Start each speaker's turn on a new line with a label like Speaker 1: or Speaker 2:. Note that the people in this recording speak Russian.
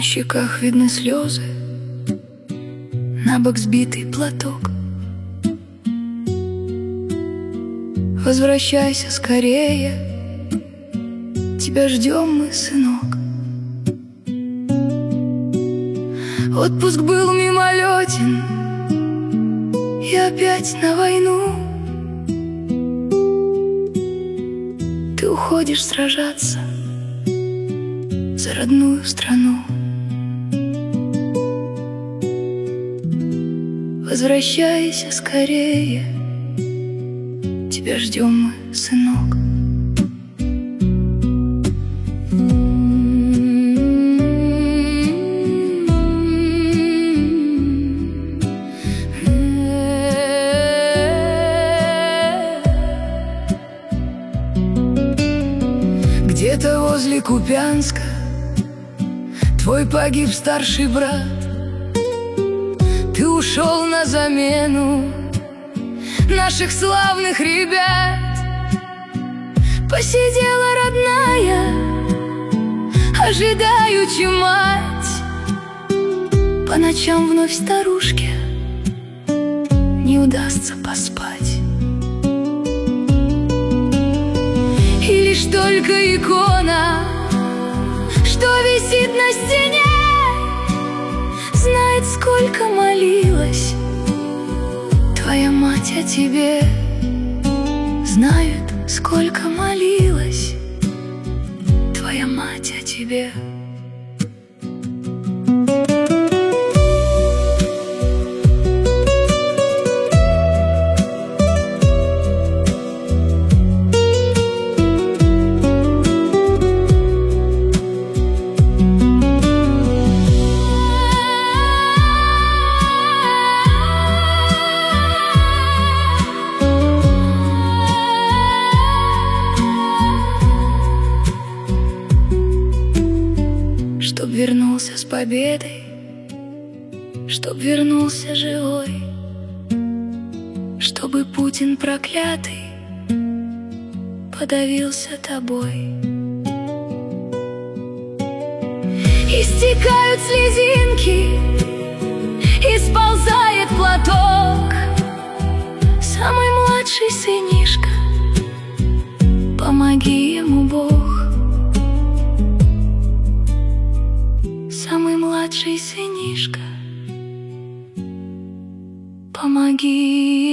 Speaker 1: щеках видны слезы, на бок сбитый платок. Возвращайся скорее, тебя ждем мы, сынок. Отпуск был мимолетен, и опять на войну. Ты уходишь сражаться за родную страну. Возвращайся скорее, тебя ждем мы, сынок. Где-то возле Купянска твой погиб старший брат. Ты ушел на замену наших славных ребят. Посидела родная, ожидаючи мать. По ночам вновь старушке не удастся поспать. И лишь только икона, что висит на стене, знает, сколько молилась твоя мать о тебе. Знает, сколько молилась твоя мать о тебе. Чтоб вернулся с победой, чтоб вернулся живой, чтобы Путин проклятый подавился тобой. Истекают слезинки, и сползает платок. Самый младший сынишка, помоги ему, Бог. Самый младший сынишка, помоги